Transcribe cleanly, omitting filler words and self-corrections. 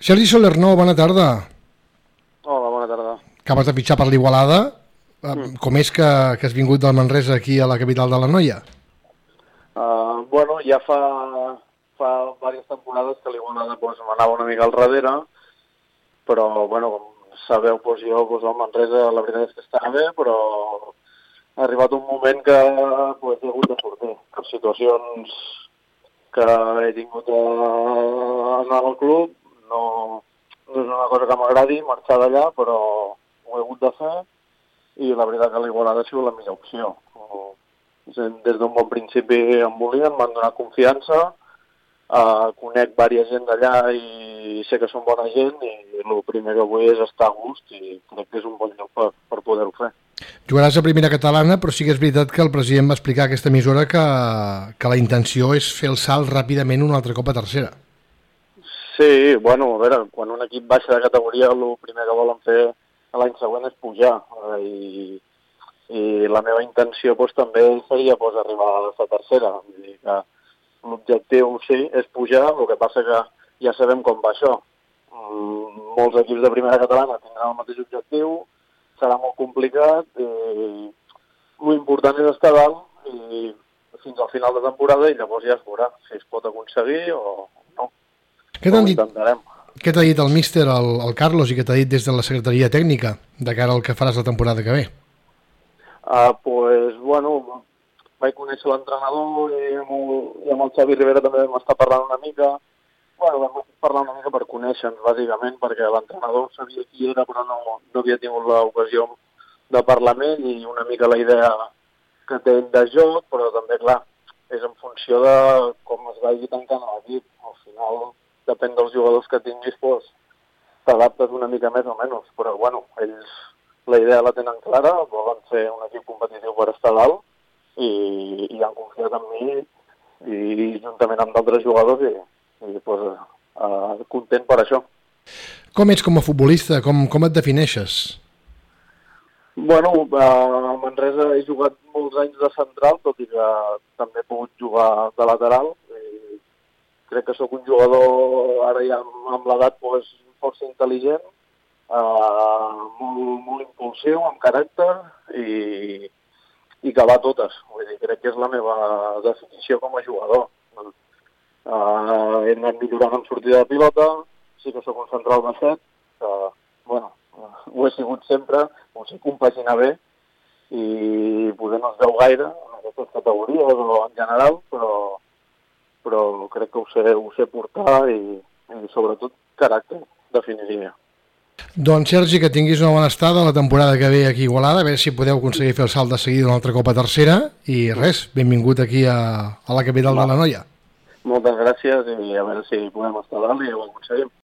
Sergi Solerno, bona tarda. Hola, bona tarda. Acabes de fitxar per l'Igualada. Com és que has vingut del Manresa aquí a la capital de l'Anoia? Bueno, ja fa diverses temporades que l'Igualada m'anava una mica al darrere, però, bueno, com sabeu, jo al Manresa la veritat és que estava bé, però ha arribat un moment que he hagut de sortir per situacions que he tingut en el club. No és una cosa que m'agradi marxar d'allà, però ho he hagut de fer i la veritat que l'Igualada ha sigut la millor opció. Des d'un bon principi em volien, m'han donat confiança, conec diversa gent d'allà i sé que són bona gent i el primer que vull és estar a gust i crec que és un bon lloc per poder-ho fer. Jugaràs a primera catalana, però sí que és veritat que el president va explicar a aquesta emissora que la intenció és fer el salt ràpidament un altre cop a tercera. Sí, bueno, a veure, quan un equip baixa de categoria el primer que volen fer l'any següent és pujar i la meva intenció també seria arribar a la tercera. Vull dir que l'objectiu sí és pujar, el que passa que ja sabem com va això. Molts equips de primera catalana tindran el mateix objectiu, serà molt complicat i l'important és estar dalt i fins al final de temporada i llavors ja es veurà si es pot aconseguir o no. Què t'ha dit el míster, el Carlos, i què t'ha dit des de la secretaria tècnica de cara al que faràs la temporada que ve? Bueno, vaig conèixer l'entrenador i amb el Xavi Rivera també vam estar parlant una mica. Bueno, vam parlar una mica per conèixer-nos, bàsicament, perquè l'entrenador sabia qui era, però no havia tingut l'ocasió de parlar amb ell i una mica la idea que té de joc, però també, clar, és en funció de com es vagi tancant l'equip. Al final, depèn dels jugadors que tinguis, t'adaptes una mica més o menys, però, bueno, ells la idea la tenen clara, volen ser un equip competitiu per estar dalt i han confiat en mi i juntament amb d'altres jugadors i content per això. Com ets com a futbolista? Com et defineixes? Bueno, a Manresa he jugat molts anys de central, tot i que també he pogut jugar de lateral. Crec que sóc un jugador, ara ja amb l'edat, força intel·ligent, molt impulsiu, amb caràcter i que va a totes. Vull dir, crec que és la meva definició com a jugador. He anat millorant en sortida de pilota, sí que sóc un central baixet, que, bueno, ho he sigut sempre, ho sé compaginar bé i poder no es veu gaire en aquestes categories o en general, però crec que ho sé portar i sobretot caràcter, definiria. Doncs Sergi, que tinguis una bona estada la temporada que ve aquí a Igualada, a veure si podeu aconseguir fer el salt de seguida un altre cop a tercera i res, benvingut aquí a la capital de l'Anoia. Moltes gràcies i a veure si podem estar dalt i ho aconseguim.